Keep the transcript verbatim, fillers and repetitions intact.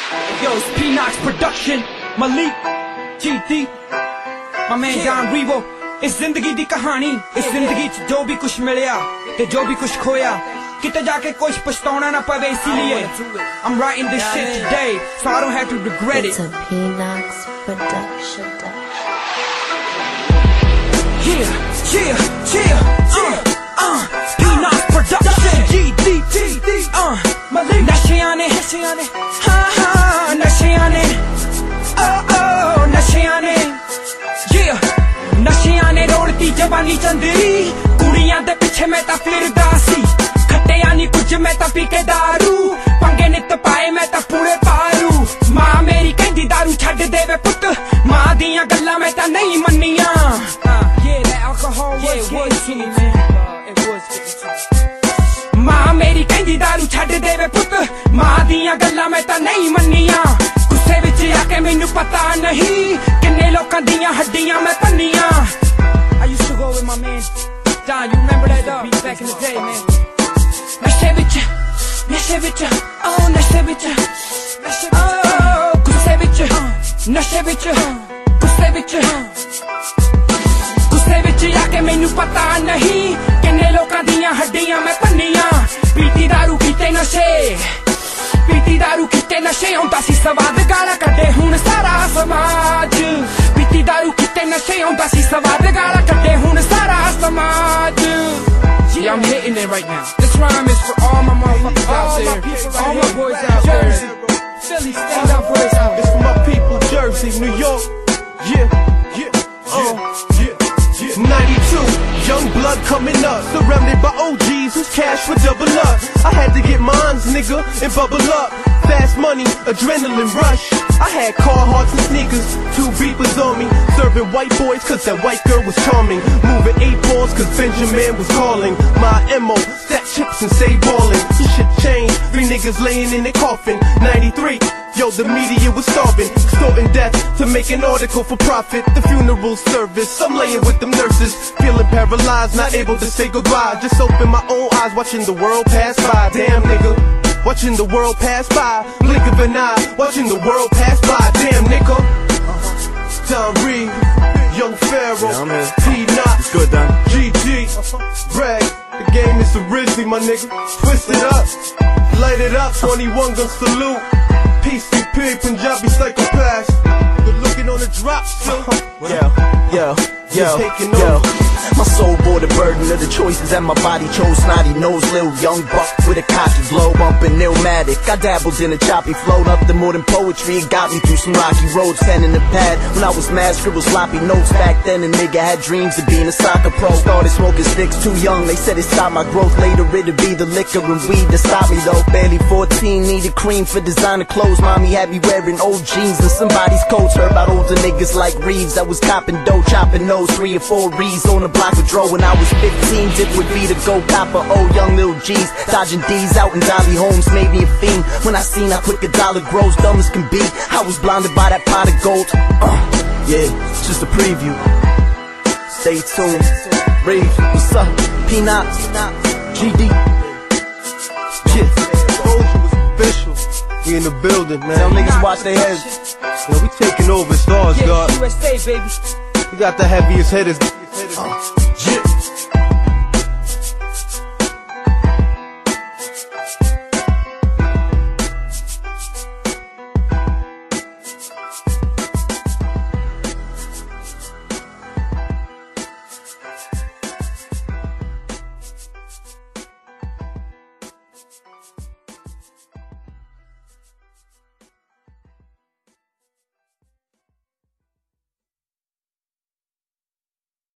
Yo, it's P-Knox production, Malik, G D, my man Don Revo. इस जिंदगी दी कहानी, इस जिंदगी च जो भी कुछ मिलया ते जो भी कुछ खोया, किते जाके कुछ पछताना ना पवे इसीलिए I'm writing this shit today, so I don't have to regret it. It's a P-Knox production. Yeah, yeah, yeah, uh, uh, P-Knox production, G D, G D, uh, Malik. नशियाँ ने, हाँ हाँ नशियाँ ने, oh oh नशियाँ ने, yeah. नशियाँ ने रोड़ती जवानी चंदरी, कुड़ियां दे पिछे मैं ता फिरदा सी, खट्टिया नी कुछ मैं ता पी के दारू, पंगे नित पाए मैं ता पूरे पारू। मां मेरी कहंदी दारू छड्ड दे वे पुत, मां दियां गल्लां मैं ता नहीं मन्नियां। Yeah, that alcohol was getting to me, man. It was getting to me. मां मेरी कहंदी दारू छड्ड दे वे पुत, मां दियां गल्लां मैं ता नहीं मन्नियां। गुस्से विच आके मैनू पता नहीं किन्ने लोकां दियां हड्डियां मैं भन्नियां। I used to go with my man Don, you remember that uh, beat back in the day, man. नशे विच, नशे विच, oh नशे विच, oh गुस्से विच, नशे विच, गुस्से विच, गुस्से विच आके मैनू पता नहीं किन्ने लोकां दियां हड्डियां मैं भन्नियां। पीती दारू कीते नशे, पीती दारू कीते नशे आउंदा सी सवाद, गाला कड्डे हुण सारा समाज। पीती दारू कीते नशे आउंदा सी सवाद, गाला कड्डे हुण सारा समाज। Yeah, I'm hitting it right now. This rhyme is for all my motherfuckers out there, all my boys out there. Philly, stand up for yourself. It's for my people, Jersey, New York. Yeah, yeah, uh, yeah, yeah. ninety-two, young blood coming up, surrounded by O Gs who's cash for double up. I had to get mines, nigga, and bubble up. Fast money, adrenaline rush. I had Carhartts and sneakers, two beepers on me. Serving white boys cause that white girl was charming. Moving eight balls cause Benjamin was calling. My M O, stack chips and stay ballin'. This shit changed, three niggas laying in their coffin. ninety-three, yo, the media was starving, extorting death to make an article for profit. The funeral service, I'm laying with them nurses, feeling paralyzed, not able to say goodbye. Just open my own eyes, watching the world pass by. Damn nigga, watching the world pass by. Blink of an eye, watching the world pass by. Damn nigga. Don Reed, Young Pharaoh, yeah, P-Knox, good, Don. G D, Bragg. The game is a Rizzy, my nigga. Twist it up, light it up. twenty-one gun salute. P C P, Punjabi psychopaths. Good looking on the drop, too. Yo, yo, yo, yo. My soul bore the burden of the choices that my body chose. Snotty nose, little young buck with a cocky blow, bumping Illmatic. I dabbled in a choppy flow, nothing more than poetry. It got me through some rocky roads, pen in the pad. When I was mad, scribble sloppy notes. Back then a nigga had dreams of being a soccer pro. Started smoking sticks too young, they said it stopped my growth. Later it'd be the liquor and weed that stopped me though. Barely fourteen, needed cream for designer clothes. Mommy had me wearing old jeans and somebody's coats. Heard about older niggas like Reeves that was copping dough, chopping nose. Three or four Rees on the block with Dro. When I was fifteen, it would be to go copper. Oh, young little G's, dodging D's out in Dolly Holmes, made me a fiend. When I seen how quick a dollar grows, dumb as can be, I was blinded by that pot of gold. Uh, yeah, it's just a preview. Stay tuned. Reeves, what's up? P-Knox, G D. Yeah, exposure was official. We in the building, man. Tell niggas watch their heads. Yo, we taking over stars, Yeah, God. U S A, baby. We got the heaviest hitters.